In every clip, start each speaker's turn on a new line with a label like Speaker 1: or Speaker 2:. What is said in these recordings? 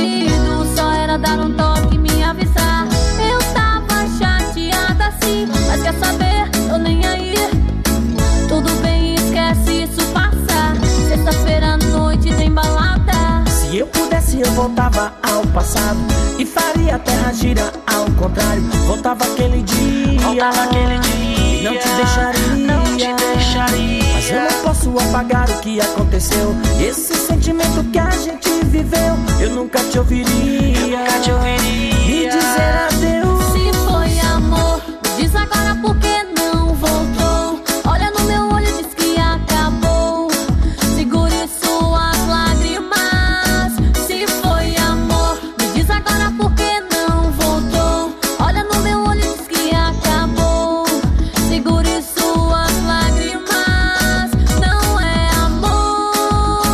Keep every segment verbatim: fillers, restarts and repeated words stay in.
Speaker 1: sentido, só era dar um toque e me avisar. Eu tava chateada sim, mas quer saber, tô nem aí. Tudo bem, esquece, isso passa. Sexta-feira à noite tem balada.
Speaker 2: Se eu pudesse eu voltava ao passado e faria a terra girar ao contrário. Voltava aquele dia,
Speaker 3: voltava aquele dia,
Speaker 2: não te deixaria,
Speaker 3: não te deixaria.
Speaker 2: Mas eu não posso apagar o que aconteceu. Esse sentimento que a gente viveu, eu nunca te ouviria,
Speaker 3: eu nunca te ouviria
Speaker 2: me dizer adeus.
Speaker 1: Se foi amor, me diz agora por que não voltou. Olha no meu olho, diz que acabou. Segure suas lágrimas. Se foi amor, me diz agora por que não voltou. Olha no meu olho, diz que acabou. Segure suas lágrimas. Não é amor,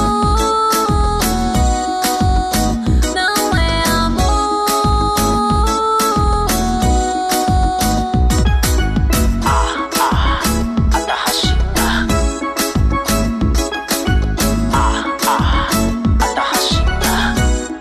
Speaker 1: não é amor.
Speaker 3: Ah, ah, Atahashina. Ah, ah, Atahashina.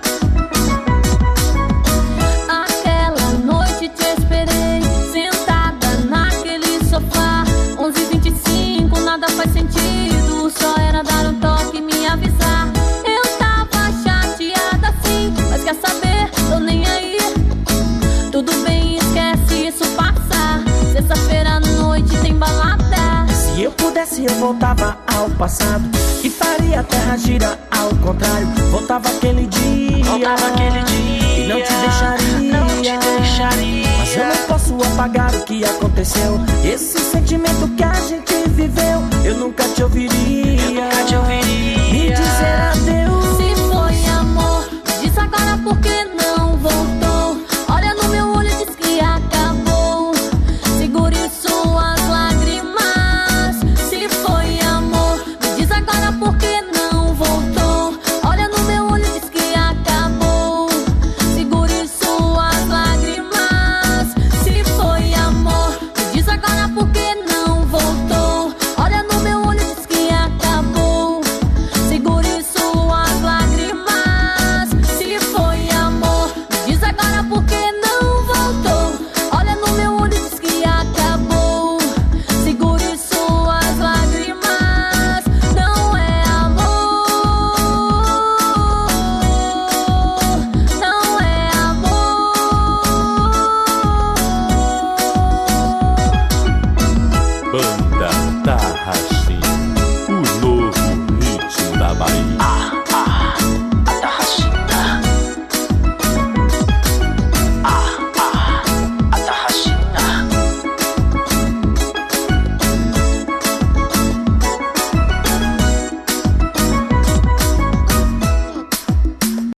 Speaker 1: Aquela noite te esperei, sentada naquele sofá. Onze e vinte e cinco, nada faz sentido, só era dar um toque e me avisar. Eu tava chateada sim, mas quer saber, tô nem aí. Tudo bem, esquece, isso passa. Sexta-feira à noite tem balada.
Speaker 2: Se eu pudesse eu voltava ao passado e faria a terra girar ao contrário. Voltava aquele dia,
Speaker 3: Voltava aquele dia,
Speaker 2: e não te deixaria,
Speaker 3: não te deixaria.
Speaker 2: Mas eu não posso apagar o que aconteceu. Esse sentimento que a gente viveu, eu nunca te ouviria,
Speaker 3: Eu nunca te ouviria
Speaker 2: me dizer adeus.
Speaker 1: Se foi amor, me diz agora por que não voltou. Olha no meu olho, diz que acabou. Segure suas lágrimas. Se foi amor, me diz agora por que não voltou. Olha no meu olho, diz que acabou. Segure suas lágrimas. Se foi amor, me diz agora por que não voltou. Olha no meu olho, diz que acabou. Segure suas lágrimas. Se foi amor, me diz agora por que não voltou. Olha no meu olho, diz que acabou. Segure suas lágrimas. Não é amor, não é amor.
Speaker 4: Banda Tarraxim, o novo ritmo da Bahia.
Speaker 3: Ah,